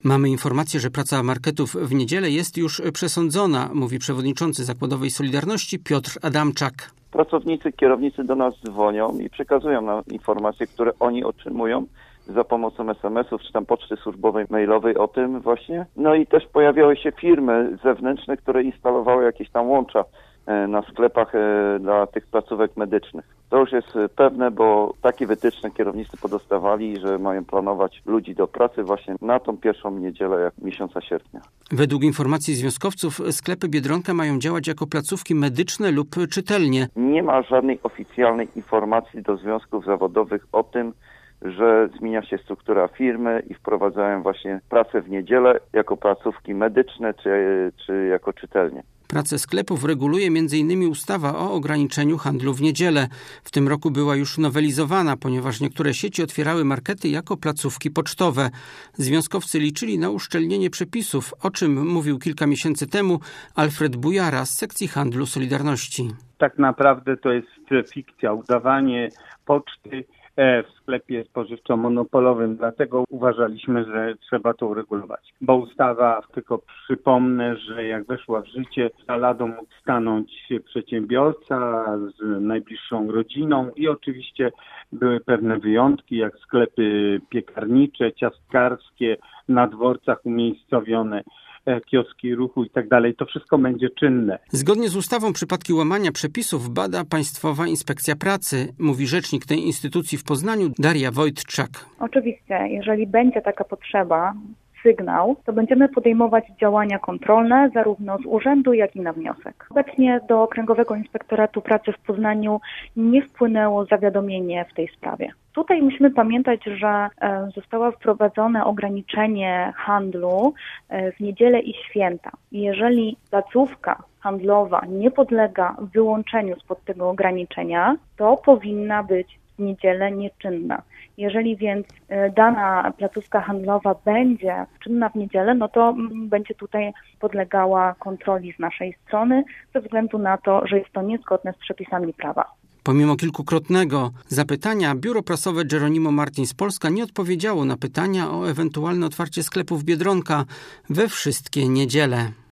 Mamy informację, że praca marketów w niedzielę jest już przesądzona, mówi przewodniczący Zakładowej Solidarności Piotr Adamczak. Pracownicy, kierownicy do nas dzwonią i przekazują nam informacje, które oni otrzymują za pomocą SMS-ów czy tam poczty służbowej, mailowej o tym właśnie. No i też pojawiały się firmy zewnętrzne, które instalowały jakieś tam łącza na sklepach dla tych placówek medycznych. To już jest pewne, bo takie wytyczne kierownicy podostawali, że mają planować ludzi do pracy właśnie na tą pierwszą niedzielę miesiąca sierpnia. Według informacji związkowców sklepy Biedronka mają działać jako placówki medyczne lub czytelnie. Nie ma żadnej oficjalnej informacji do związków zawodowych o tym, że zmienia się struktura firmy i wprowadzają właśnie pracę w niedzielę jako placówki medyczne czy jako czytelnie. Pracę sklepów reguluje m.in. ustawa o ograniczeniu handlu w niedzielę. W tym roku była już nowelizowana, ponieważ niektóre sieci otwierały markety jako placówki pocztowe. Związkowcy liczyli na uszczelnienie przepisów, o czym mówił kilka miesięcy temu Alfred Bujara z sekcji handlu Solidarności. Tak naprawdę to jest fikcja, udawanie poczty w sklepie spożywczo-monopolowym, dlatego uważaliśmy, że trzeba to uregulować. Bo ustawa, tylko przypomnę, że jak weszła w życie, za ladą mógł stanąć przedsiębiorca z najbliższą rodziną i oczywiście były pewne wyjątki, jak sklepy piekarnicze, ciastkarskie, na dworcach umiejscowione, kioski ruchu i tak dalej, to wszystko będzie czynne. Zgodnie z ustawą przypadki łamania przepisów bada Państwowa Inspekcja Pracy, mówi rzecznik tej instytucji w Poznaniu Daria Wojtczak. Oczywiście, jeżeli będzie taka potrzeba, sygnał, to będziemy podejmować działania kontrolne zarówno z urzędu, jak i na wniosek. Obecnie do Okręgowego Inspektoratu Pracy w Poznaniu nie wpłynęło zawiadomienie w tej sprawie. Tutaj musimy pamiętać, że zostało wprowadzone ograniczenie handlu w niedzielę i święta. Jeżeli placówka handlowa nie podlega wyłączeniu spod tego ograniczenia, to powinna być w niedzielę nieczynna. Jeżeli więc dana placówka handlowa będzie czynna w niedzielę, no to będzie tutaj podlegała kontroli z naszej strony ze względu na to, że jest to niezgodne z przepisami prawa. Pomimo kilkukrotnego zapytania, biuro prasowe Geronimo Martin z Polska nie odpowiedziało na pytania o ewentualne otwarcie sklepów Biedronka we wszystkie niedziele.